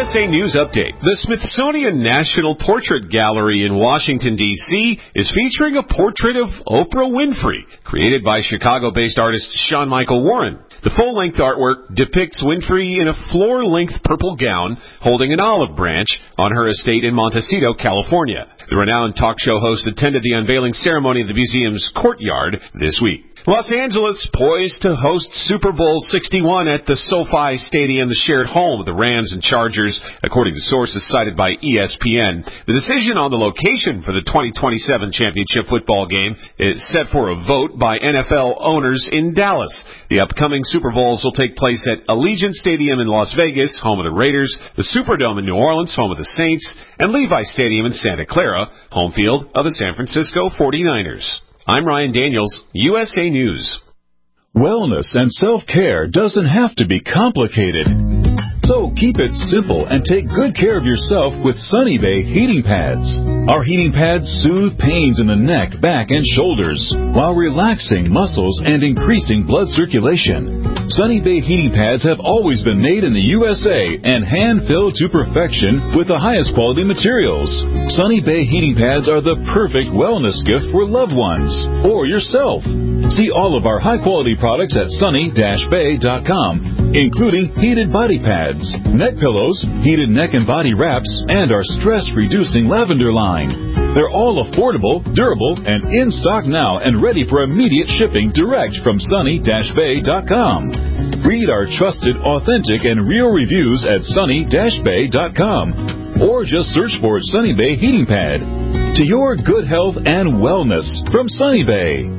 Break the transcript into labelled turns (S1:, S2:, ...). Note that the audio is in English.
S1: USA News Update. The Smithsonian National Portrait Gallery in Washington, D.C. is featuring a portrait of Oprah Winfrey, created by Chicago-based artist Sean Michael Warren. The full-length artwork depicts Winfrey in a floor-length purple gown holding an olive branch on her estate in Montecito, California. The renowned talk show host attended the unveiling ceremony at the museum's courtyard this week. Los Angeles poised to host Super Bowl 61 at the SoFi Stadium, the shared home of the Rams and Chargers, according to sources cited by ESPN. The decision on the location for the 2027 championship football game is set for a vote by NFL owners in Dallas. The upcoming Super Bowls will take place at Allegiant Stadium in Las Vegas, home of the Raiders, the Superdome in New Orleans, home of the Saints, and Levi Stadium in Santa Clara, home field of the San Francisco 49ers. I'm Ryan Daniels, USA News.
S2: Wellness and self-care doesn't have to be complicated. So keep it simple and take good care of yourself with Sunny Bay heating pads. Our heating pads soothe pains in the neck, back, and shoulders while relaxing muscles and increasing blood circulation. Sunny Bay heating pads have always been made in the USA and hand-filled to perfection with the highest quality materials. Sunny Bay heating pads are the perfect wellness gift for loved ones or yourself. See all of our high-quality products at sunny-bay.com, including heated body pads, neck pillows, heated neck and body wraps, and our stress-reducing lavender line. They're all affordable, durable, and in stock now and ready for immediate shipping direct from sunny-bay.com. Read our trusted, authentic, and real reviews at sunny-bay.com or just search for Sunny Bay Heating Pad. To your good health and wellness from Sunny Bay.